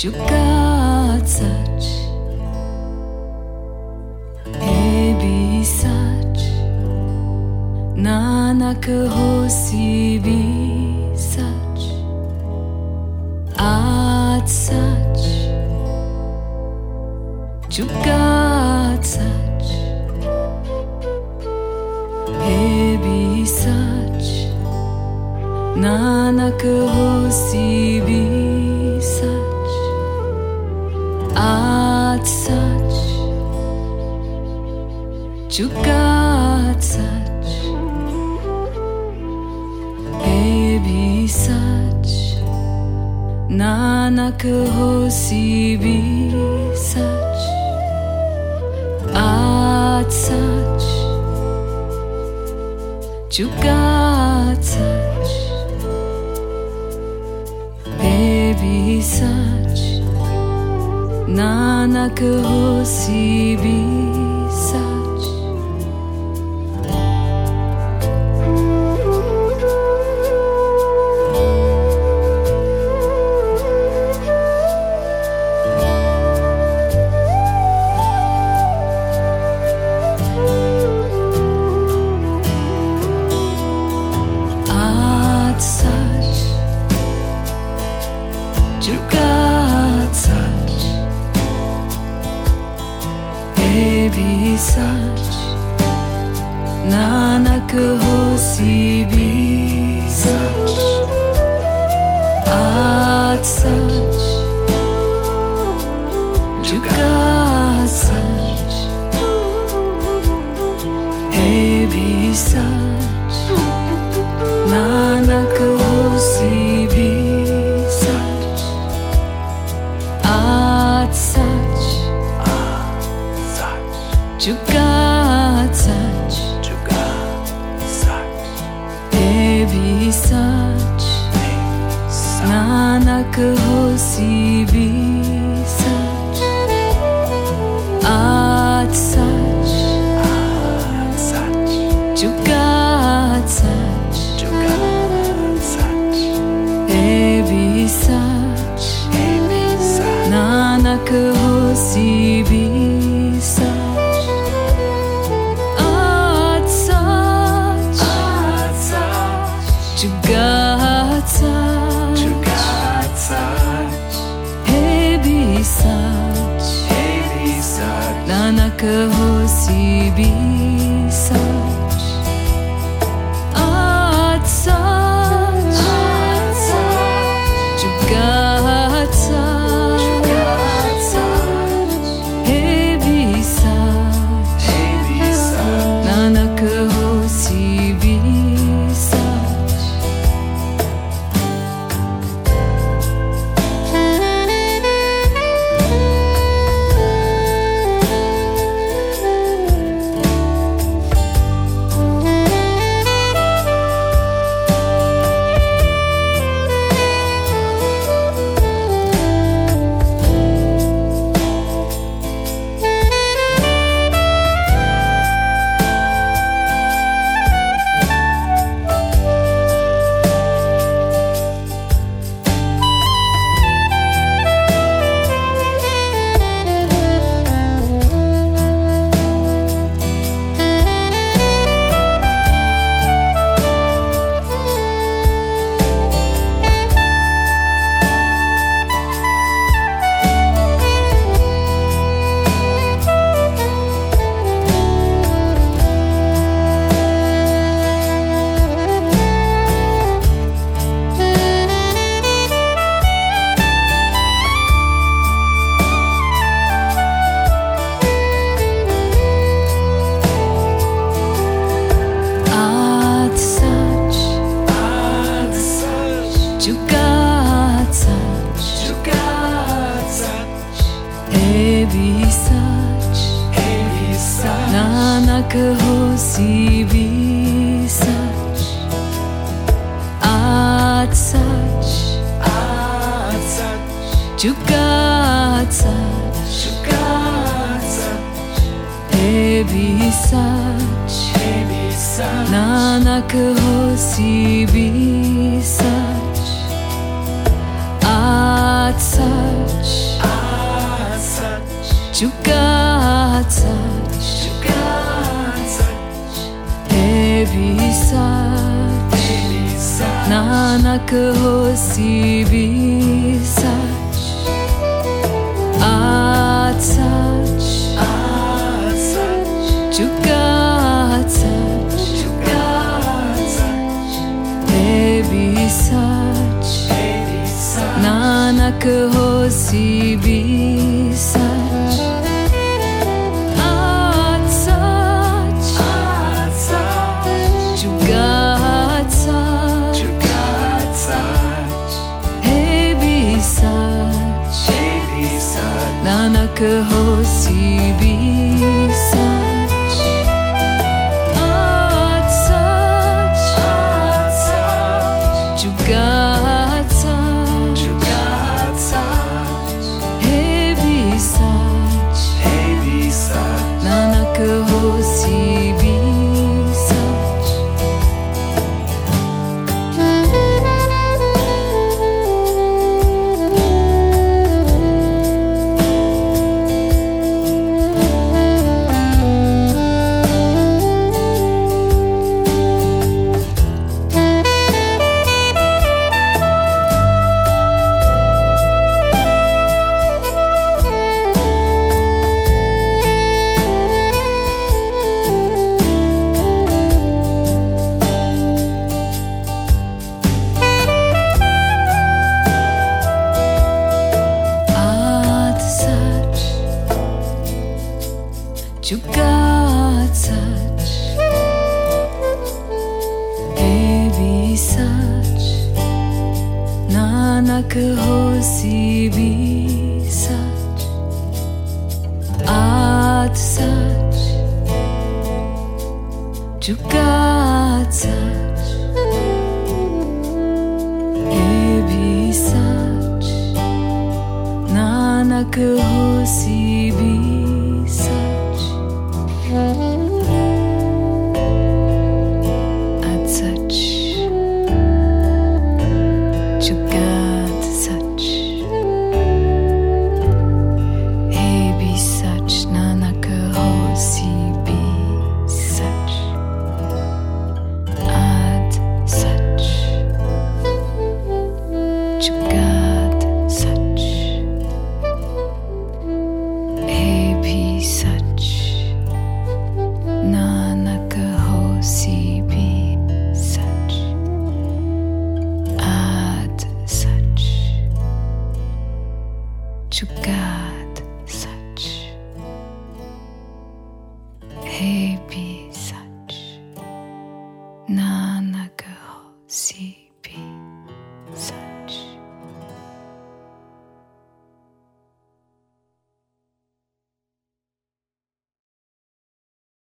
juga such be such nanak hosi be such at such juga such be such nanak hosi be such at such juga such be such nanak hosi be such at such juga such be such nanak hosi be such at such juga such be such nanak hosi be such at such juga such be such nanak hosi be such at such juga such be such nanak hosi be such at such juga such be such nanak hosi be such at such juga such be such nanak hosi be such at such juga such be such nanak hosi be such juga such be such nanak hosi be such at such juga such be such nanak hosi be such at such सच नानक होसी भी सच आज सच झुका सच है भी सच नानक होसी भी सच आज सच झुका सच है भी सच नानक होसी भी सच आज सच झुका होसी भी सच झुका सच है भी सच नानक होसी भी सच आज सच झुका सच है भी सच नानक होसी भी सच आज सच झुका सच है भी सच नानक होसी भी सच आज सच झुका सच है भी सच नानक होसी भी सच आज सच झुका सच है भी